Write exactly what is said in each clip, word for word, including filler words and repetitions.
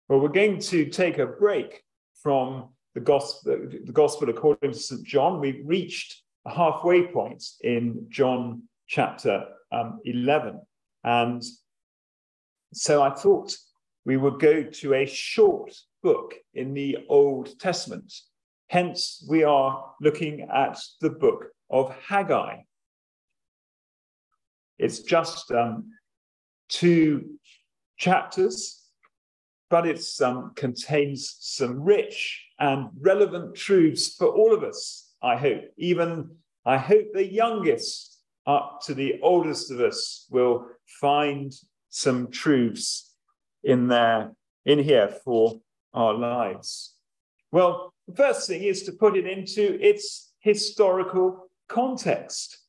Well, we're going to take a break from the gospel, the gospel according to Saint John. We've reached a halfway point in John chapter um, eleven. And so I thought we would go to a short book in the Old Testament. Hence, we are looking at the book of Haggai. It's just um, two chapters, but it um, contains some rich and relevant truths for all of us, I hope. Even, I hope the youngest up to the oldest of us will find some truths in there, in here for our lives. Well, the first thing is to put it into its historical context.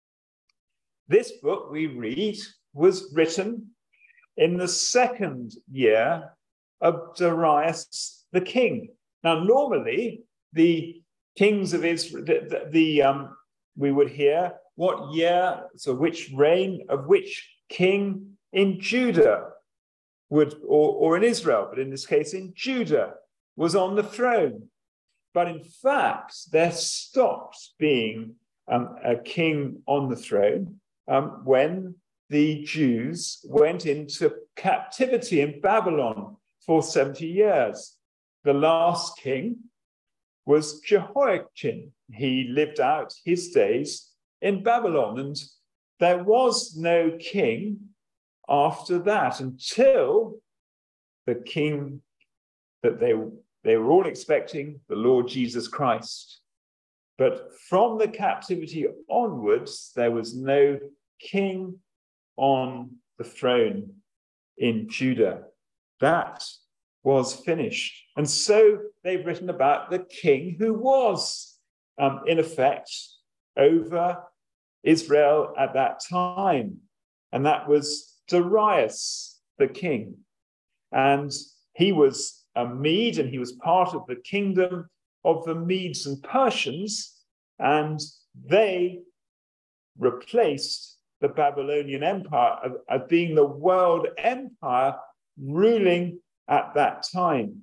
This book we read was written in the second year of Darius the king. Now, normally, the kings of Israel, the, the, the um, we would hear what year, so which reign of which king in Judah would, or, or in Israel, but in this case in Judah, was on the throne. But in fact, there stopped being um, a king on the throne um, when the Jews went into captivity in Babylon for seventy years. The last king was Jehoiachin. He lived out his days in Babylon, and there was no king after that until the king that they, they were all expecting, the Lord Jesus Christ. But from the captivity onwards, there was no king on the throne in Judah. That was finished. And so they've written about the king who was, um, in effect, over Israel at that time. And that was Darius the king. And he was a Mede, and he was part of the kingdom of the Medes and Persians, and they replaced the Babylonian Empire as being the world empire ruling at that time.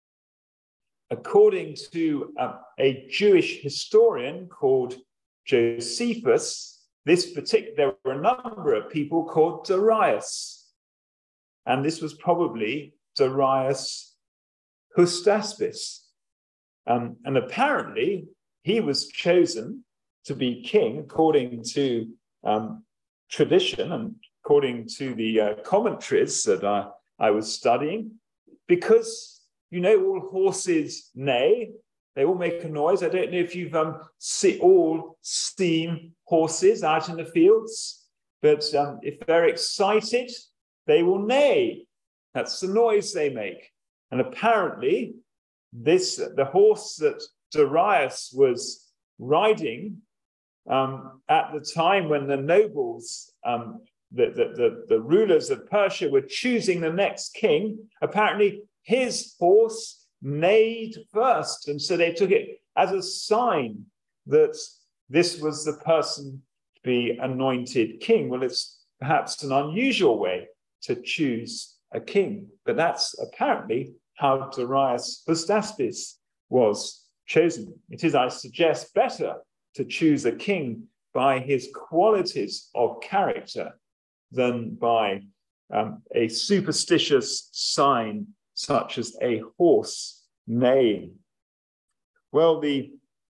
According to uh, a Jewish historian called Josephus, this particular, there were a number of people called Darius, and this was probably Darius Hystaspes. Um, and apparently, he was chosen to be king according to um, tradition and according to the uh, commentaries that I, I was studying, because, you know, all horses neigh, they all make a noise. I don't know if you've um, see, all seen horses out in the fields, but um, if they're excited, they will neigh. That's the noise they make. And apparently, this the horse that Darius was riding um, at the time when the nobles, um, the, the, the, the rulers of Persia were choosing the next king, apparently his horse neighed first. And so they took it as a sign that this was the person to be anointed king. Well, it's perhaps an unusual way to choose a king, but that's apparently how Darius Hystaspes was chosen. It is, I suggest, better to choose a king by his qualities of character than by um, a superstitious sign such as a horse neighing. Well, the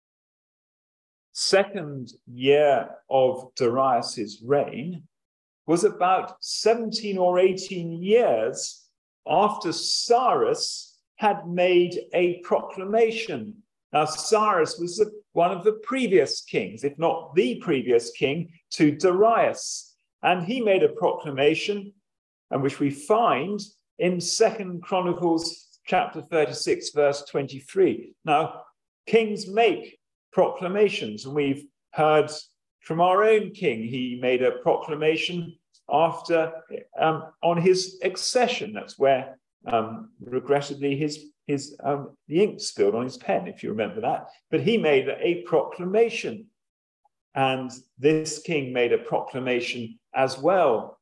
second year of Darius's reign was about seventeen or eighteen years after Cyrus had made a proclamation. Now, Cyrus was the, one of the previous kings, if not the previous king, to Darius. And he made a proclamation, and which we find in Second Chronicles chapter thirty-six, verse twenty-three. Now, kings make proclamations, and we've heard from our own king. He made a proclamation after, um, on his accession. That's where, um, regrettably, his, his um, the ink spilled on his pen, if you remember that. But he made a proclamation, and this king made a proclamation as well.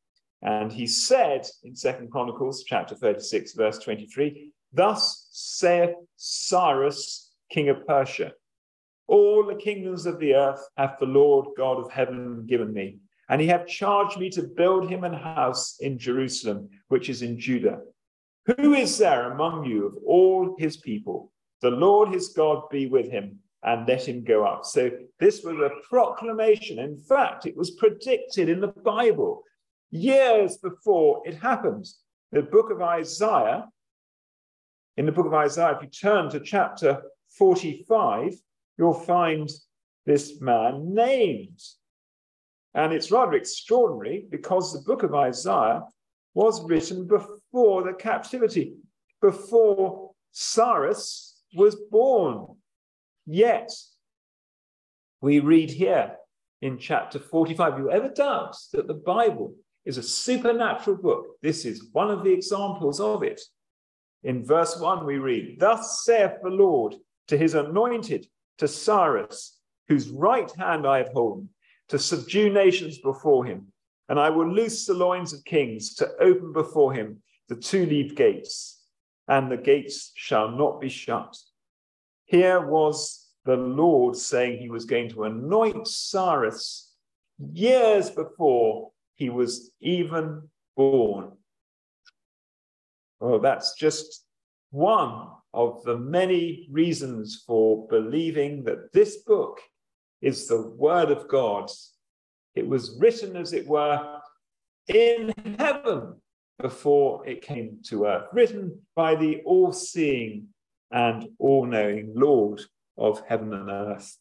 And he said in Second Chronicles chapter thirty-six, verse twenty-three, thus saith Cyrus, king of Persia, all the kingdoms of the earth hath the Lord God of heaven given me, and he hath charged me to build him an house in Jerusalem, which is in Judah. Who is there among you of all his people? The Lord his God be with him, and let him go up. So this was a proclamation. In fact, it was predicted in the Bible years before it happened. The book of Isaiah, in the book of Isaiah, if you turn to chapter forty-five, you'll find this man named. And it's rather extraordinary because the book of Isaiah was written before the captivity, before Cyrus was born. Yet, we read here in chapter forty-five, whoever doubts that the Bible is a supernatural book, this is one of the examples of it. In verse one, we read, thus saith the Lord to his anointed, to Cyrus, whose right hand I have holden, to subdue nations before him. And I will loose the loins of kings, to open before him the two-leaved gates, and the gates shall not be shut. Here was the Lord saying he was going to anoint Cyrus years before he was even born. Well, that's just one of the many reasons for believing that this book is the word of God. It was written, as it were, in heaven before it came to earth, written by the all-seeing and all-knowing Lord of heaven and earth.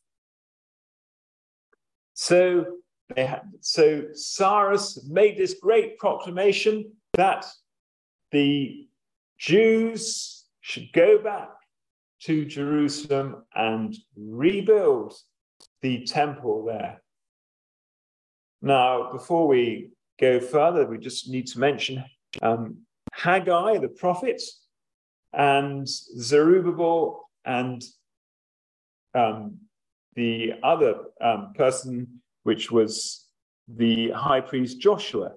So, they had, so Cyrus made this great proclamation that the Jews should go back to Jerusalem and rebuild the temple there. Now, before we go further, we just need to mention um, Haggai, the prophet, and Zerubbabel, and um, the other um, person, which was the high priest Joshua.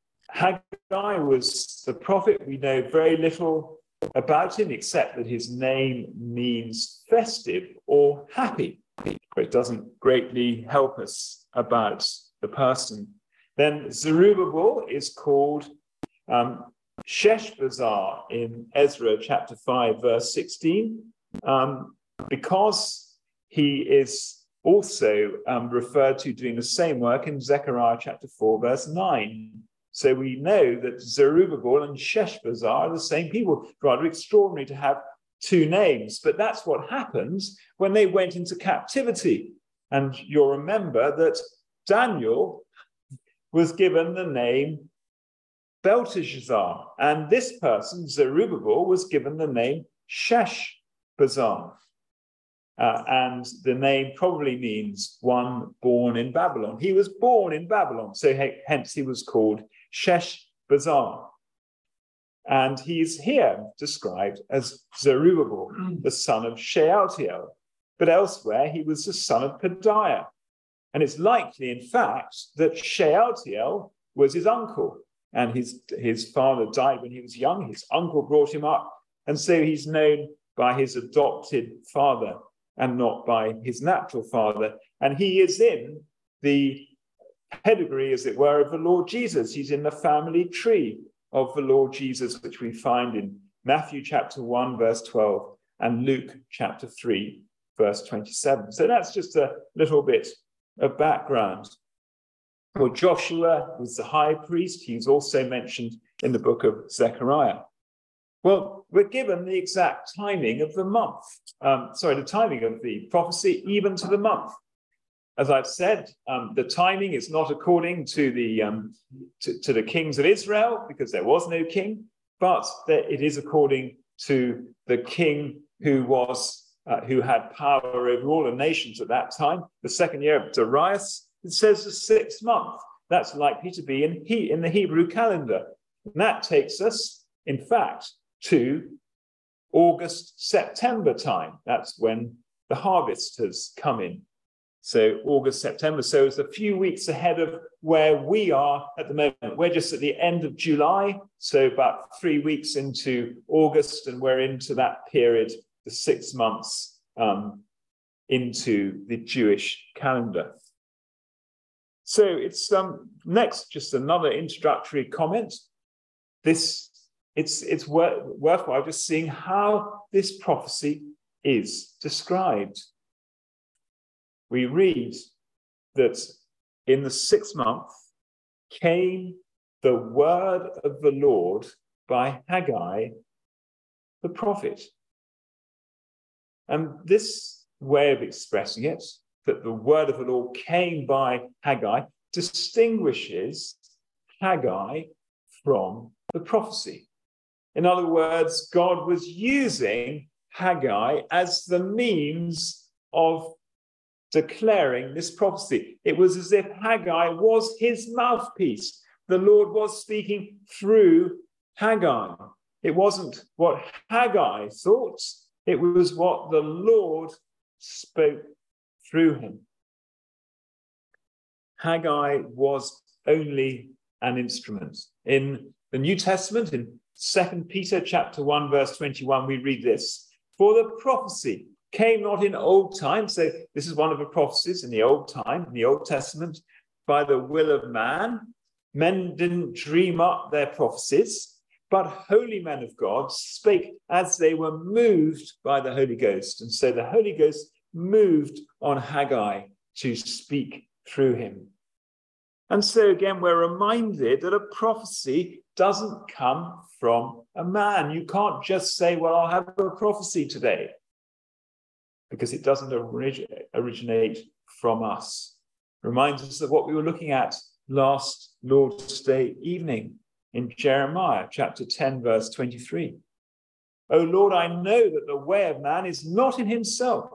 Haggai was the prophet. We know very little about him, except that his name means festive or happy. But it doesn't greatly help us about the person. Then Zerubbabel is called um, Sheshbazzar in Ezra chapter five, verse sixteen, um, because he is also um, referred to doing the same work in Zechariah chapter four, verse nine. So we know that Zerubbabel and Sheshbazzar are the same people. Rather extraordinary to have two names, but that's what happens when they went into captivity. And you'll remember that Daniel was given the name Belteshazzar, and this person, Zerubbabel, was given the name Sheshbazzar. Uh, and the name probably means one born in Babylon. He was born in Babylon, so he, hence he was called Sheshbazzar. And he's here described as Zerubbabel, the son of Shealtiel. But elsewhere, he was the son of Pedaiah. And it's likely, in fact, that Shealtiel was his uncle. And his, his father died when he was young. His uncle brought him up. And so he's known by his adopted father and not by his natural father. And he is in the pedigree, as it were, of the Lord Jesus. He's in the family tree of the Lord Jesus, which we find in Matthew chapter one, verse twelve, and Luke chapter three, verse twenty-seven. So that's just a little bit of background. Well, Joshua was the high priest. He's also mentioned in the book of Zechariah. Well, we're given the exact timing of the month. Um, sorry, the timing of the prophecy, even to the month. As I've said, um, the timing is not according to the um, to, to the kings of Israel, because there was no king, but that it is according to the king who was uh, who had power over all the nations at that time. The second year of Darius, it says the sixth month. That's likely to be in he in the Hebrew calendar, and that takes us, in fact, to August, September time. That's when the harvest has come in. So August, September. So it's a few weeks ahead of where we are at the moment. We're just at the end of July, so about three weeks into August, and we're into that period, the six months um, into the Jewish calendar. So it's um, next, just another introductory comment. This it's it's wor- worthwhile just seeing how this prophecy is described. We read that in the sixth month came the word of the Lord by Haggai, the prophet. And this way of expressing it, that the word of the Lord came by Haggai, distinguishes Haggai from the prophecy. In other words, God was using Haggai as the means of declaring this prophecy. It was as if Haggai was his mouthpiece. The Lord was speaking through Haggai. It wasn't what Haggai thought, it was what the Lord spoke through him. Haggai was only an instrument. In the New Testament, in Second Peter chapter one, verse twenty-one, we read this: "For the prophecy came not in old time," so this is one of the prophecies in the old time, in the Old Testament, "by the will of man. Men didn't dream up their prophecies, but holy men of God spake as they were moved by the Holy Ghost." And so the Holy Ghost moved on Haggai to speak through him. And so again, we're reminded that a prophecy doesn't come from a man. You can't just say, well, I'll have a prophecy today, because it doesn't originate, originate from us. Reminds us of what we were looking at last Lord's Day evening in Jeremiah chapter ten, verse twenty-three. "O Lord, I know that the way of man is not in himself."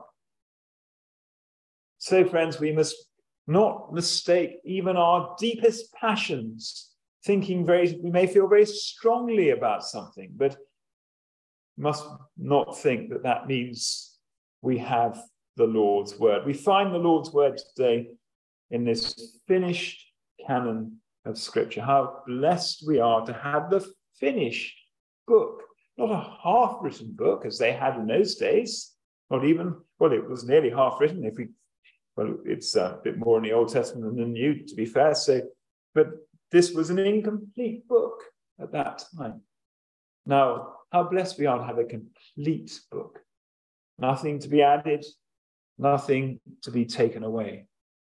So, friends, we must not mistake even our deepest passions, thinking very, we may feel very strongly about something, but must not think that that means we have the Lord's word. We find the Lord's word today in this finished canon of Scripture. How blessed we are to have the finished book, not a half-written book as they had in those days, not even, well, it was nearly half-written if we, well, it's a bit more in the Old Testament than the New, to be fair, so, but this was an incomplete book at that time. Now, how blessed we are to have a complete book. Nothing to be added, nothing to be taken away.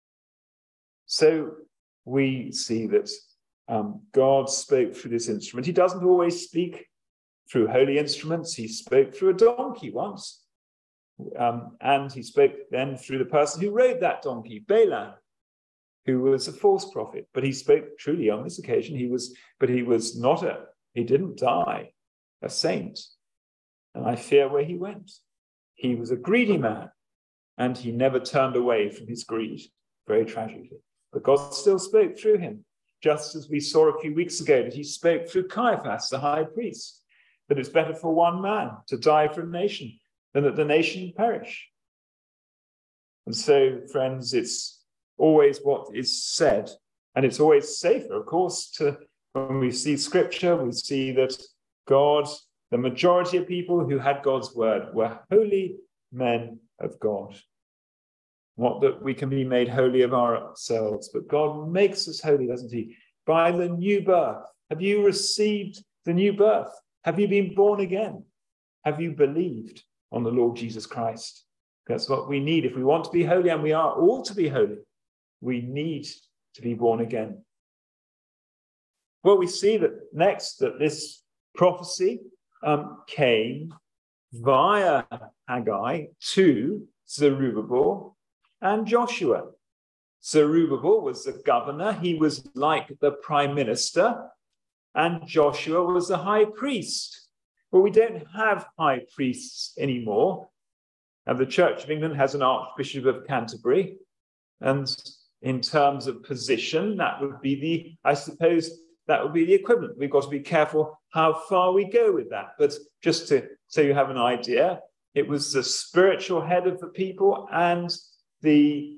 So we see that um, God spoke through this instrument. He doesn't always speak through holy instruments. He spoke through a donkey once. Um, and he spoke then through the person who rode that donkey, Balaam, who was a false prophet. But he spoke truly on this occasion. He was, but he was not a, he didn't die, a saint. And I fear where he went. He was a greedy man, and he never turned away from his greed, very tragically. But God still spoke through him, just as we saw a few weeks ago that he spoke through Caiaphas, the high priest, that it's better for one man to die for a nation than that the nation perish. And so, friends, it's always what is said, and it's always safer, of course, to when we see Scripture, we see that God, the majority of people who had God's word were holy men of God. Not that we can be made holy of ourselves, but God makes us holy, doesn't he? By the new birth. Have you received the new birth? Have you been born again? Have you believed on the Lord Jesus Christ? That's what we need. If we want to be holy, and we are all to be holy, we need to be born again. Well, we see that next that this prophecy um, came via Haggai to Zerubbabel and Joshua. Zerubbabel was the governor. He was like the prime minister. And Joshua was the high priest. Well, we don't have high priests anymore. And the Church of England has an Archbishop of Canterbury. And in terms of position, that would be the, I suppose, that would be the equivalent. We've got to be careful how far we go with that. But just to, so you have an idea, it was the spiritual head of the people and the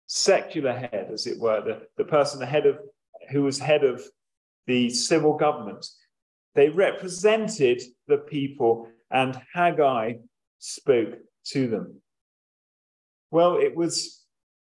secular head, as it were, the, the person head of, who was head of the civil government. They represented the people, and Haggai spoke to them. Well, it was,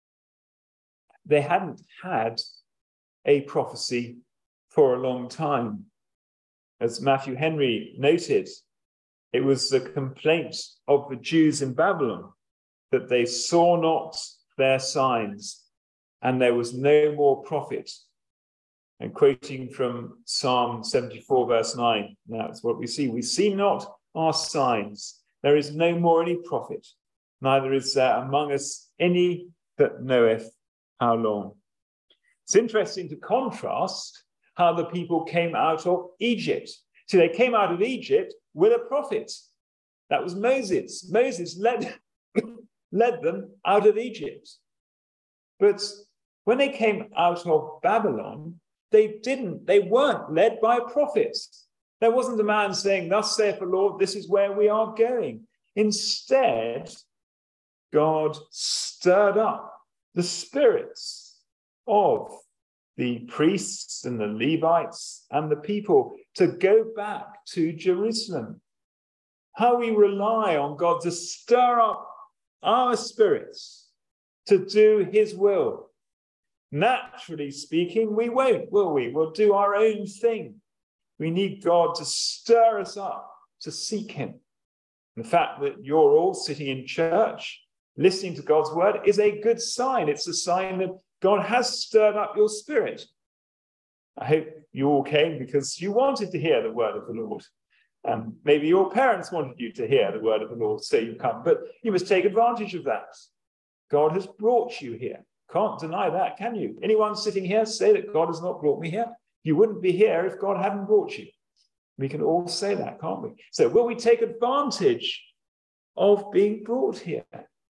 they hadn't had a prophecy for a long time. As Matthew Henry noted, it was the complaint of the Jews in Babylon that they saw not their signs, and there was no more prophet. And quoting from Psalm seventy-four, verse nine, that's what we see. We see not our signs. There is no more any prophet, neither is there among us any that knoweth how long. It's interesting to contrast how the people came out of Egypt. See, they came out of Egypt with a prophet. That was Moses. Moses led, led them out of Egypt. But when they came out of Babylon, they didn't, they weren't led by a prophet. There wasn't a man saying, "Thus saith the Lord, this is where we are going." Instead, God stirred up the spirits of the priests and the Levites and the people to go back to Jerusalem. How we rely on God to stir up our spirits to do his will. Naturally speaking, we won't, will we? We'll do our own thing. We need God to stir us up to seek him. The fact that you're all sitting in church, listening to God's word, is a good sign. It's a sign that God has stirred up your spirit. I hope you all came because you wanted to hear the word of the Lord. Um, maybe your parents wanted you to hear the word of the Lord, so you come. But you must take advantage of that. God has brought you here. Can't deny that, can you? Anyone sitting here say that God has not brought me here? You wouldn't be here if God hadn't brought you. We can all say that, can't we? So will we take advantage of being brought here?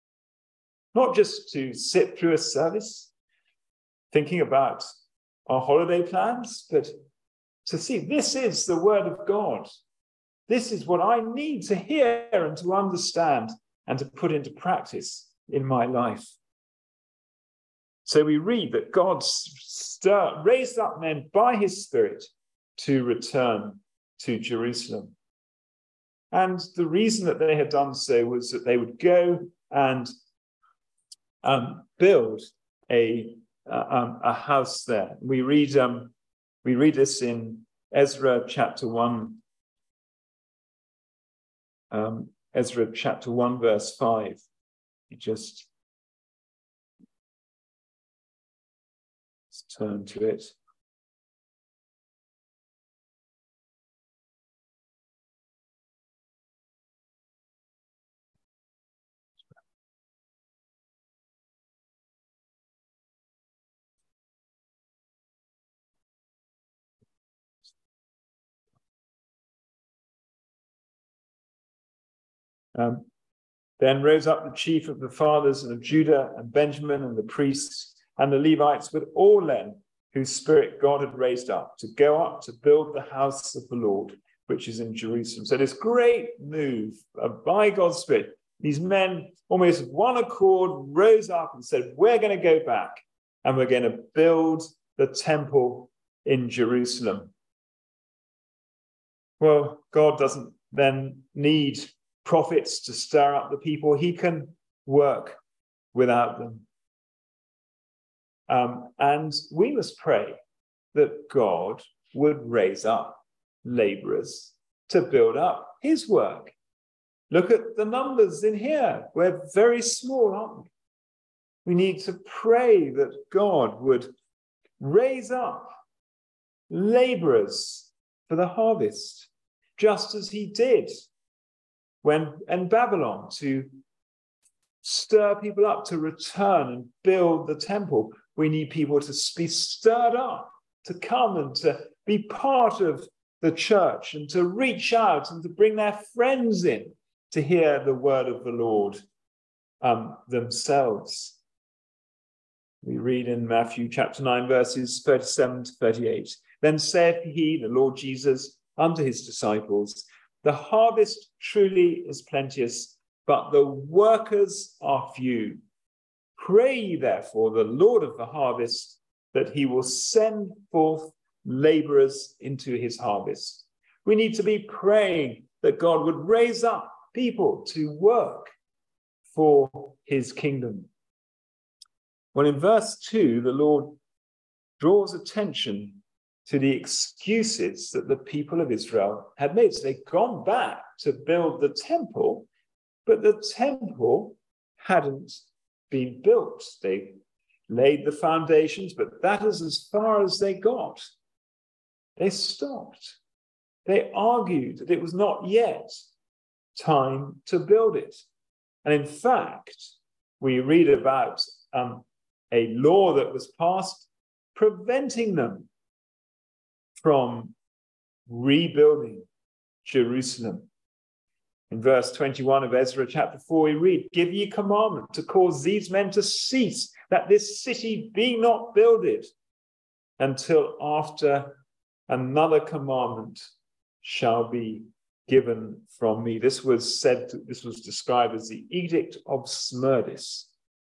Not just to sit through a service, thinking about our holiday plans, but to see this is the word of God. This is what I need to hear and to understand and to put into practice in my life. So we read that God stir, raised up men by his Spirit to return to Jerusalem. And the reason that they had done so was that they would go and um, build a, uh, um, a house there. We read, um, we read this in Ezra chapter one, um, Ezra chapter one, verse five. You just turn to it. Um, then rose up the chief of the fathers and of Judah and Benjamin and the priests and the Levites with all men whose spirit God had raised up to go up to build the house of the Lord, which is in Jerusalem. So this great move by God's Spirit, these men almost with one accord rose up and said, we're going to go back and we're going to build the temple in Jerusalem. Well, God doesn't then need prophets to stir up the people. He can work without them. Um, and we must pray that God would raise up laborers to build up his work. Look at the numbers in here. We're very small, aren't we? We need to pray that God would raise up laborers for the harvest, just as he did when in Babylon, to stir people up to return and build the temple. We need people to be stirred up, to come and to be part of the church and to reach out and to bring their friends in to hear the word of the Lord um, themselves. We read in Matthew chapter nine, verses thirty-seven to thirty-eight. Then saith he, the Lord Jesus, unto his disciples, the harvest truly is plenteous, but the workers are few. Pray ye therefore the Lord of the harvest that he will send forth laborers into his harvest. We need to be praying that God would raise up people to work for his kingdom. Well, in verse two, the Lord draws attention to the excuses that the people of Israel had made. So they'd gone back to build the temple, but the temple hadn't been built. They laid the foundations, but that is as far as they got. They stopped. They argued that it was not yet time to build it. And in fact, we read about um, a law that was passed preventing them from rebuilding Jerusalem. In verse twenty-one of Ezra chapter four, we read, "Give ye commandment to cause these men to cease, that this city be not builded, until after another commandment shall be given from me." This was said, to, this was described as the Edict of Smerdis.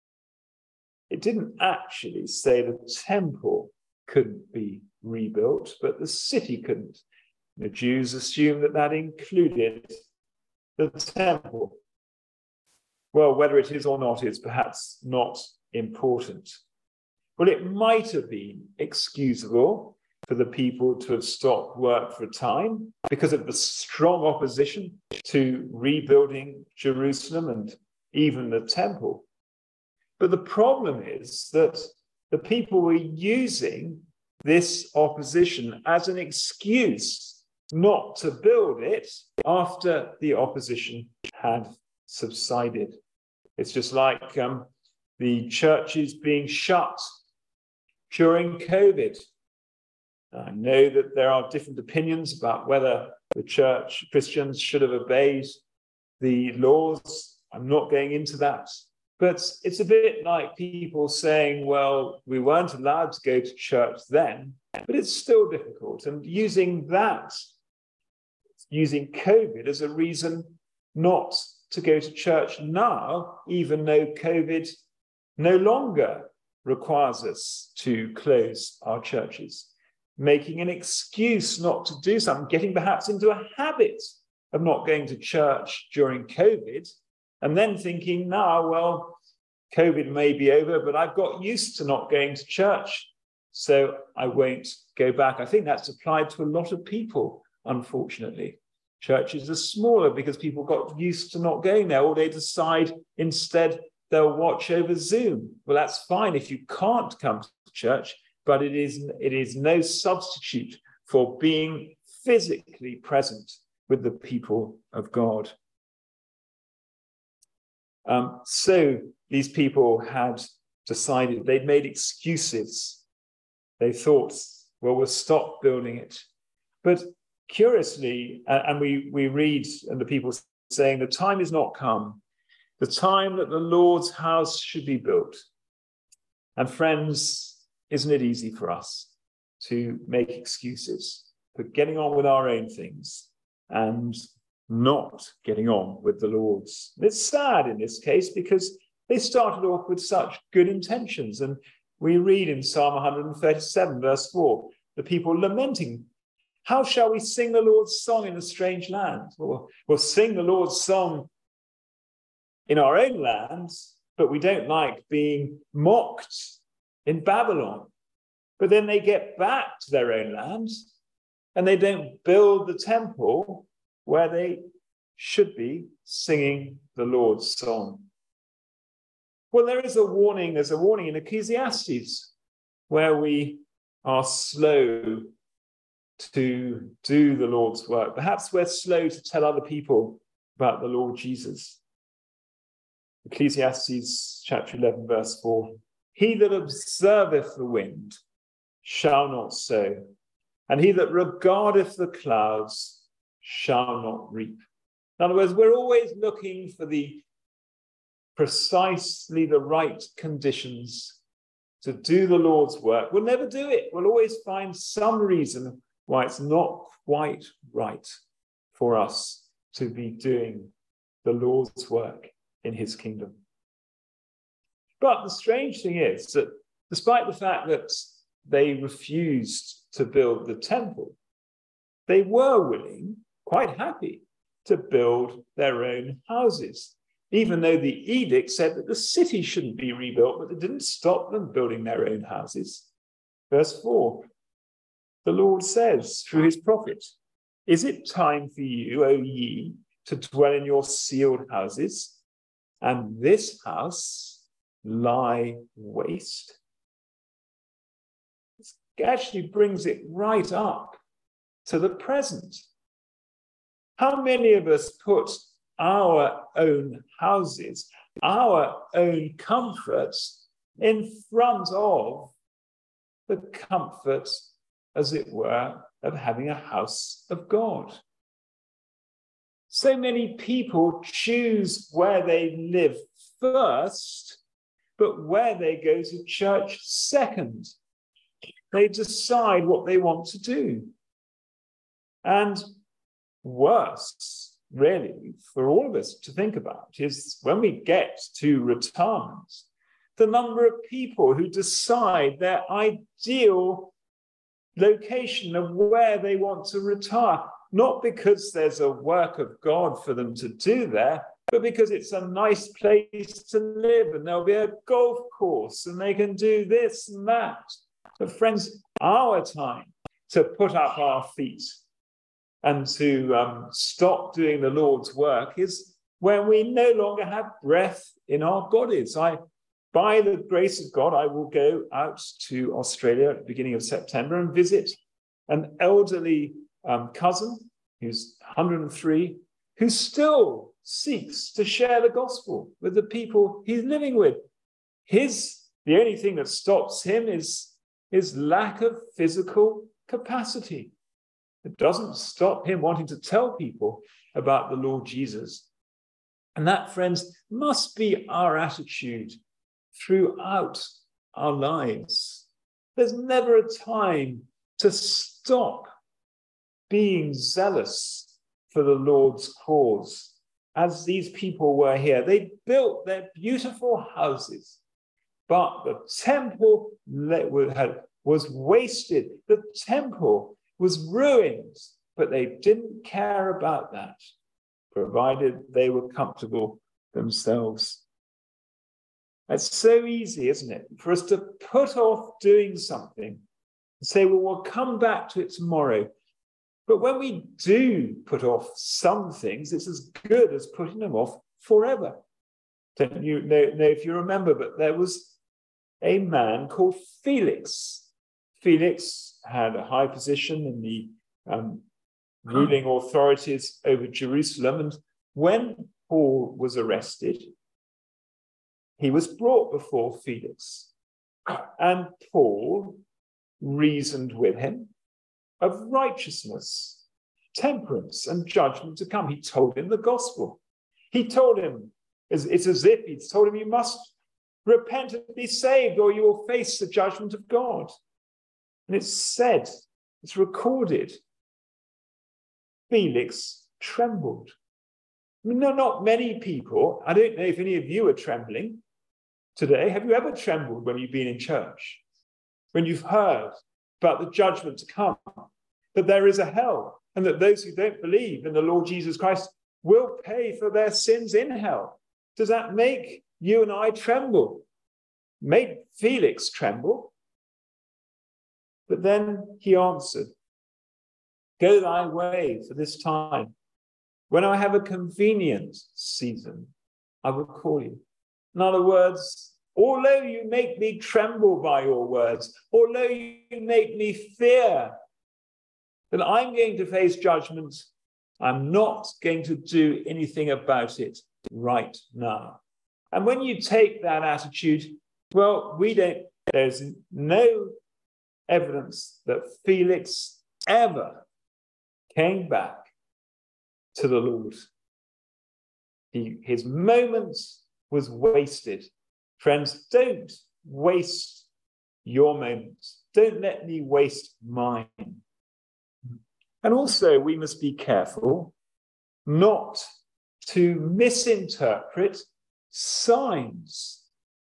It didn't actually say the temple couldn't be rebuilt, but the city couldn't. The Jews assumed that that included the temple. Well, whether it is or not is perhaps not important. Well, it might have been excusable for the people to have stopped work for a time because of the strong opposition to rebuilding Jerusalem and even the temple. But the problem is that the people were using this opposition as an excuse not to build it after the opposition had subsided. It's just like um, the churches being shut during COVID. I know that there are different opinions about whether the church, Christians, should have obeyed the laws. I'm not going into that. But it's a bit like people saying, well, we weren't allowed to go to church then, but it's still difficult. And using that, using COVID as a reason not to go to church now, even though COVID no longer requires us to close our churches, making an excuse not to do something, getting perhaps into a habit of not going to church during COVID, and then thinking, now, well, COVID may be over, but I've got used to not going to church, so I won't go back. I think that's applied to a lot of people, unfortunately. Churches are smaller because people got used to not going there, or they decide instead they'll watch over Zoom. Well, that's fine if you can't come to church, but it is, it is no substitute for being physically present with the people of God. Um, so these people had decided, they'd made excuses. They thought, well, we'll stop building it. But curiously, uh, and we, we read and the people saying, the time is not come, the time that the Lord's house should be built. And friends, isn't it easy for us to make excuses for getting on with our own things and not getting on with the Lord's? It's sad in this case because they started off with such good intentions. And we read in Psalm one thirty-seven, verse four, the people lamenting, how shall we sing the Lord's song in a strange land? Well, we'll sing the Lord's song in our own land, but we don't like being mocked in Babylon. But then they get back to their own land and they don't build the temple where they should be singing the Lord's song. Well, there is a warning, there's a warning in Ecclesiastes where we are slow to do the Lord's work. Perhaps we're slow to tell other people about the Lord Jesus. Ecclesiastes chapter eleven, verse four. He that observeth the wind shall not sow, and he that regardeth the clouds shall not reap. In other words, we're always looking for the precisely the right conditions to do the Lord's work. We'll never do it. We'll always find some reason why it's not quite right for us to be doing the Lord's work in his kingdom. But the strange thing is that despite the fact that they refused to build the temple, they were willing, quite happy, to build their own houses, even though the edict said that the city shouldn't be rebuilt, but it didn't stop them building their own houses. Verse four, the Lord says through his prophet, "Is it time for you, O ye, to dwell in your sealed houses, and this house lie waste?" It actually brings it right up to the present. How many of us put our own houses, our own comforts in front of the comfort, as it were, of having a house of God? So many people choose where they live first, but where they go to church second. They decide what they want to do. And worse, really, for all of us to think about is when we get to retirement, the number of people who decide their ideal location of where they want to retire, not because there's a work of God for them to do there, but because it's a nice place to live and there'll be a golf course and they can do this and that. But friends, our time to put up our feet and to um, stop doing the Lord's work is when we no longer have breath in our bodies. I, by the grace of God, I will go out to Australia at the beginning of September and visit an elderly um, cousin who's one hundred and three, who still seeks to share the gospel with the people he's living with. His, the only thing that stops him is his lack of physical capacity. It doesn't stop him wanting to tell people about the Lord Jesus. And that, friends, must be our attitude throughout our lives. There's never a time to stop being zealous for the Lord's cause, as these people were here. They built their beautiful houses, but the temple was wasted. The temple was ruined, but they didn't care about that, provided they were comfortable themselves. It's so easy, isn't it, for us to put off doing something and say, well, we'll come back to it tomorrow. But when we do put off some things, it's as good as putting them off forever. Don't you know, know if you remember, but there was a man called Felix. Felix had a high position in the um, ruling authorities over Jerusalem. And when Paul was arrested, he was brought before Felix. And Paul reasoned with him of righteousness, temperance, and judgment to come. He told him the gospel. He told him, it's as if he'd told him, you must repent and be saved, or you will face the judgment of God. And it's said, it's recorded, Felix trembled. I mean, no, not many people, I don't know if any of you are trembling today. Have you ever trembled when you've been in church? When you've heard about the judgment to come, that there is a hell, and that those who don't believe in the Lord Jesus Christ will pay for their sins in hell? Does that make you and I tremble? Made Felix tremble. But then he answered, go thy way for this time. When I have a convenient season, I will call you. In other words, although you make me tremble by your words, although you make me fear that I'm going to face judgment, I'm not going to do anything about it right now. And when you take that attitude, well, we don't, there's no evidence that Felix ever came back to the Lord. He, his moment was wasted. Friends, don't waste your moments. Don't let me waste mine. And also, we must be careful not to misinterpret signs.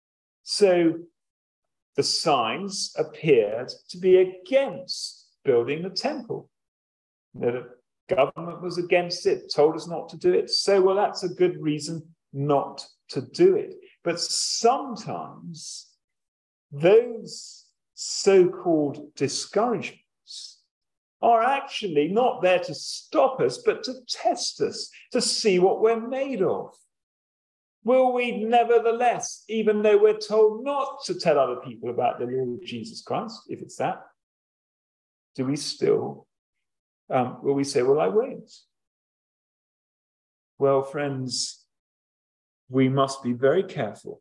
So the signs appeared to be against building the temple. The government was against it, told us not to do it. So, well, that's a good reason not to do it. But sometimes those so-called discouragements are actually not there to stop us, but to test us, to see what we're made of. Will we nevertheless, even though we're told not to tell other people about the Lord Jesus Christ, if it's that, do we still, um, will we say, well, I won't? Well, friends, we must be very careful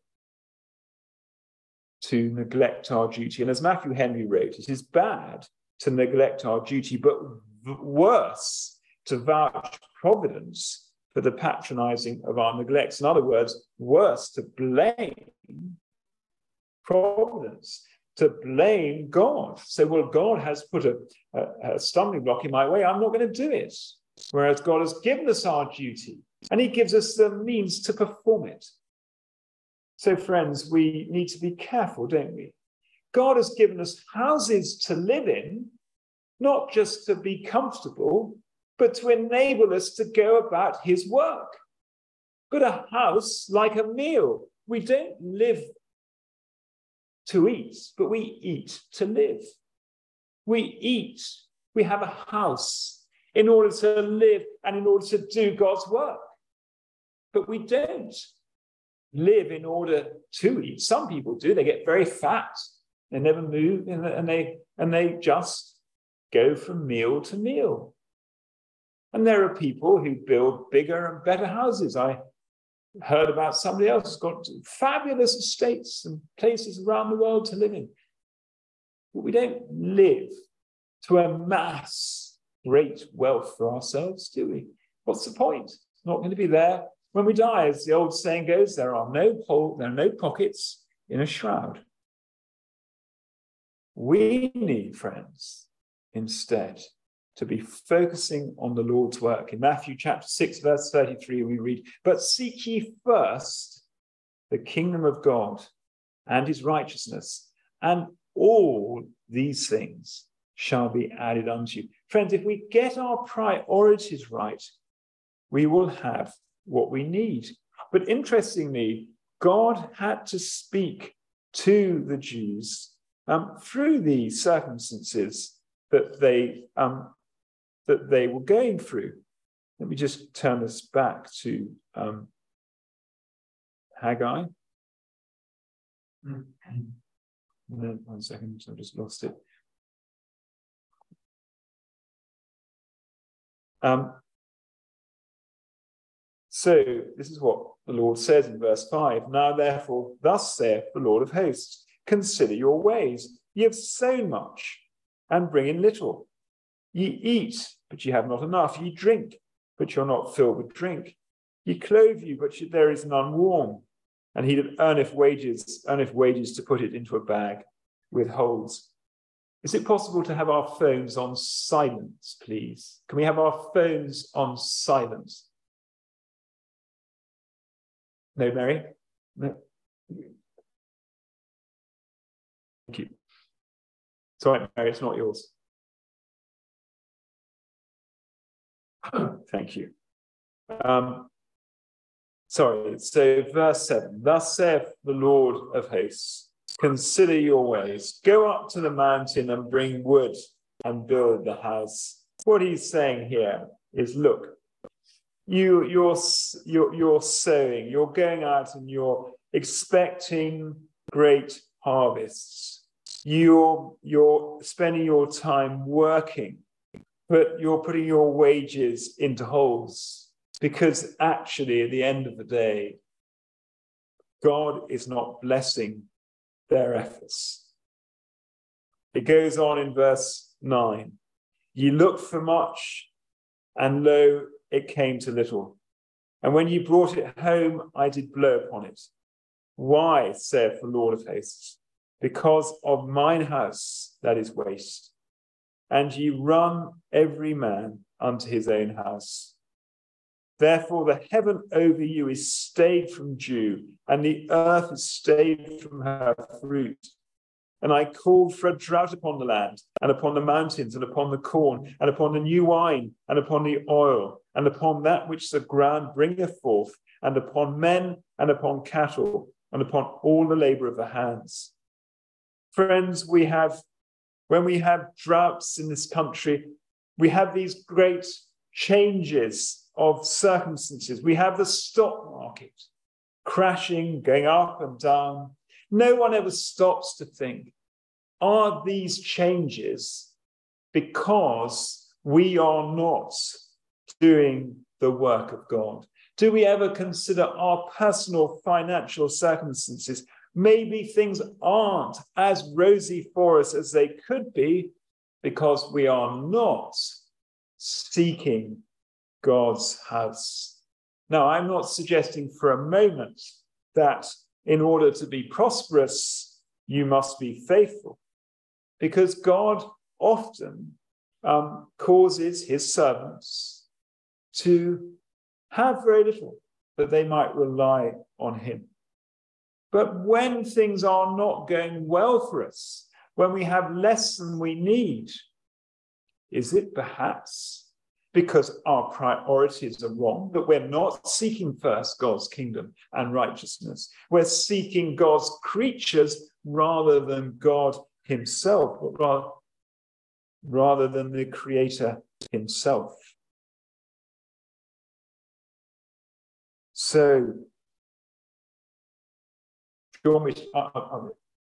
to neglect our duty. And as Matthew Henry wrote, it is bad to neglect our duty, but worse to vouch providence for the patronizing of our neglects. In other words, worse to blame providence, to blame God. So, well, God has put a, a, a stumbling block in my way, I'm not going to do it. Whereas God has given us our duty, and he gives us the means to perform it. So, friends, we need to be careful, don't we? God has given us houses to live in, not just to be comfortable, but to enable us to go about his work. But a house, like a meal, we don't live to eat, but we eat to live. We eat, we have a house in order to live and in order to do God's work. But we don't live in order to eat. Some people do, they get very fat. They never move, and they, and they just go from meal to meal. And there are people who build bigger and better houses. I heard about somebody else who's got fabulous estates and places around the world to live in. But we don't live to amass great wealth for ourselves, do we? What's the point? It's not going to be there when we die. As the old saying goes, there are no hole, there are no pockets in a shroud. We need, friends, instead, to be focusing on the Lord's work. In Matthew chapter six, verse thirty-three, we read, "But seek ye first the kingdom of God and his righteousness, and all these things shall be added unto you." Friends, if we get our priorities right, we will have what we need. But interestingly, God had to speak to the Jews um, through the circumstances that they um, that they were going through. Let me just turn this back to um, Haggai. No, one second, I just lost it. Um, so this is what the Lord says in verse five. "Now therefore, thus saith the Lord of hosts, consider your ways. Ye have sown much, and bring in little. Ye eat, but ye have not enough. Ye drink, but you're not filled with drink. Ye clothe you, but there is none warm. And he that earneth wages, earneth wages to put it into a bag with holes." Is it possible to have our phones on silence, please? Can we have our phones on silence? No, Mary? No. Thank you. It's all right, Mary, it's not yours. Thank you. Um, sorry, so verse seven. "Thus saith the Lord of hosts, consider your ways. Go up to the mountain and bring wood and build the house." What he's saying here is, look, you, you're, you're, you're sowing, you're going out and you're expecting great harvests. You're, you're spending your time working, but you're putting your wages into holes, because actually at the end of the day, God is not blessing their efforts. It goes on in verse nine. "Ye looked for much, and lo, it came to little. And when ye brought it home, I did blow upon it. Why, saith the Lord of hosts? Because of mine house that is waste. And ye run every man unto his own house. Therefore, the heaven over you is stayed from dew, and the earth is stayed from her fruit. And I called for a drought upon the land, and upon the mountains, and upon the corn, and upon the new wine, and upon the oil, and upon that which the ground bringeth forth, and upon men, and upon cattle, and upon all the labor of the hands. Friends, we have, when we have droughts in this country, we have these great changes of circumstances. We have the stock market crashing, going up and down. No one ever stops to think, are these changes because we are not doing the work of God? Do we ever consider our personal financial circumstances? Maybe things aren't as rosy for us as they could be because we are not seeking God's house. Now, I'm not suggesting for a moment that in order to be prosperous, you must be faithful, because God often um, causes his servants to have very little, that they might rely on him. But when things are not going well for us, when we have less than we need, is it perhaps because our priorities are wrong, that we're not seeking first God's kingdom and righteousness? We're seeking God's creatures rather than God himself, but rather, rather than the creator himself. So, do you want me to... Uh, uh, uh,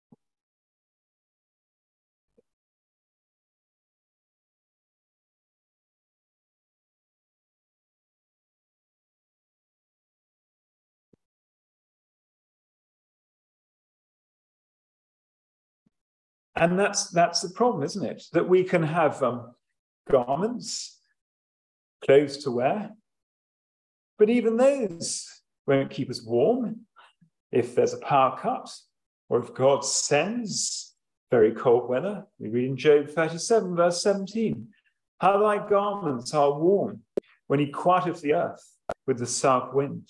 And that's that's the problem, isn't it? That we can have um, garments, clothes to wear, but even those won't keep us warm if there's a power cut, or if God sends very cold weather. We read in Job thirty-seven, verse seventeen, how thy garments are warm when he quieteth the earth with the south wind.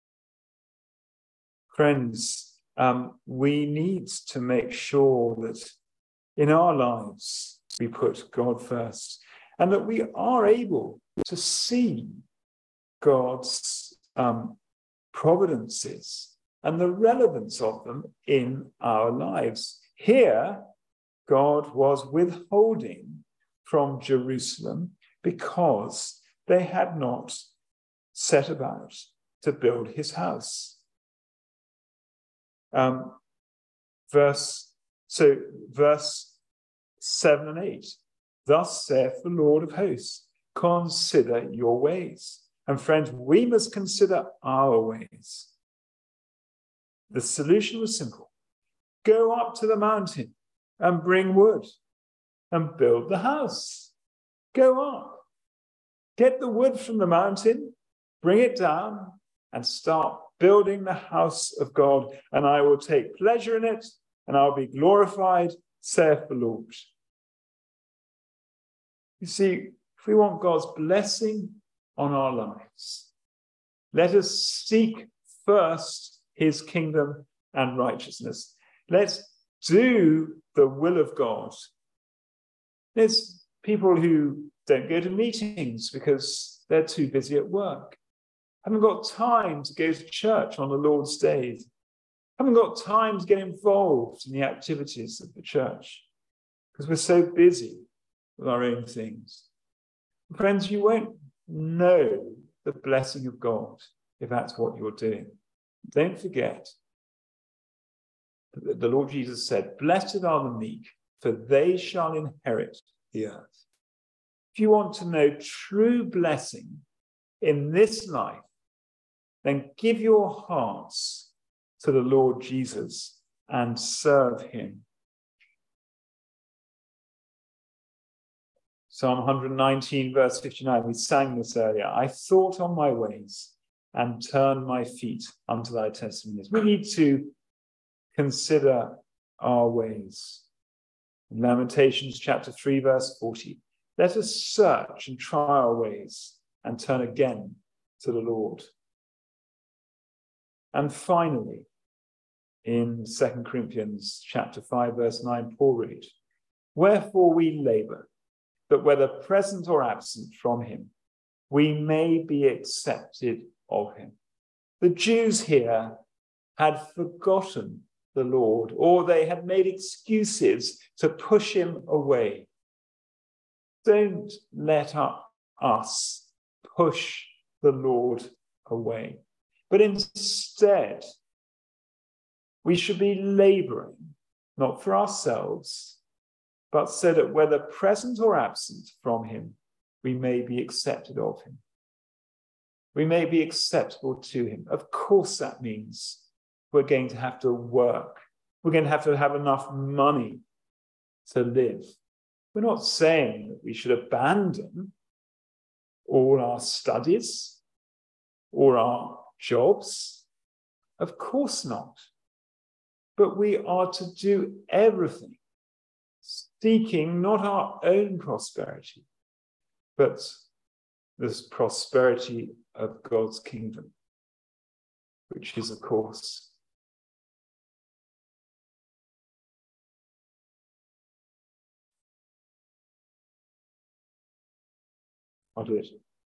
Friends, um, we need to make sure that in our lives, we put God first, and that we are able to see God's um, providences and the relevance of them in our lives. Here, God was withholding from Jerusalem because they had not set about to build his house. Um, verse So verse seven and eight, thus saith the Lord of hosts, consider your ways. And friends, we must consider our ways. The solution was simple. Go up to the mountain and bring wood and build the house. Go up. Get the wood from the mountain, bring it down, and start building the house of God. And I will take pleasure in it, and I'll be glorified, saith the Lord. You see, if we want God's blessing on our lives, let us seek first his kingdom and righteousness. Let's do the will of God. There's people who don't go to meetings because they're too busy at work, haven't got time to go to church on the Lord's days, haven't got time to get involved in the activities of the church because we're so busy with our own things. Friends, you won't know the blessing of God if that's what you're doing. Don't forget that the Lord Jesus said, blessed are the meek, for they shall inherit the earth. If you want to know true blessing in this life, then give your hearts to the Lord Jesus and serve him. Psalm one nineteen, verse fifty-nine, we sang this earlier. I thought on my ways and turned my feet unto thy testimonies. We need to consider our ways. In Lamentations chapter three, verse forty, let us search and try our ways and turn again to the Lord. And finally, in Second Corinthians chapter five, verse nine, Paul reads, "Wherefore we labour, that whether present or absent from him, we may be accepted of him." The Jews here had forgotten the Lord, or they had made excuses to push him away. Don't let us push the Lord away, but instead, we should be labouring, not for ourselves, but so that whether present or absent from him, we may be accepted of him. We may be acceptable to him. Of course, that means we're going to have to work. We're going to have to have enough money to live. We're not saying that we should abandon all our studies or our jobs. Of course not. But we are to do everything, seeking not our own prosperity, but this prosperity of God's kingdom, which is, of course, I'll do it.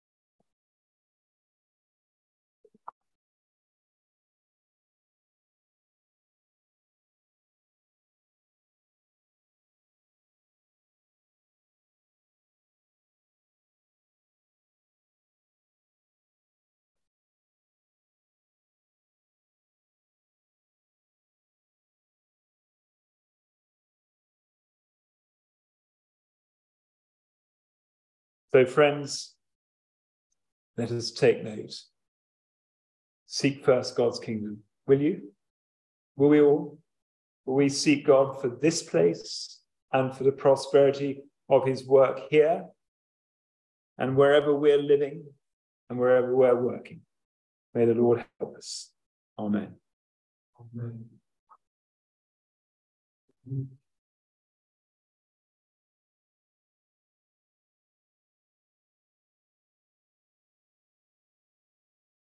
So, friends, let us take note. Seek first God's kingdom. Will you? Will we all? Will we seek God for this place and for the prosperity of his work here and wherever we're living and wherever we're working? May the Lord help us. Amen. Amen.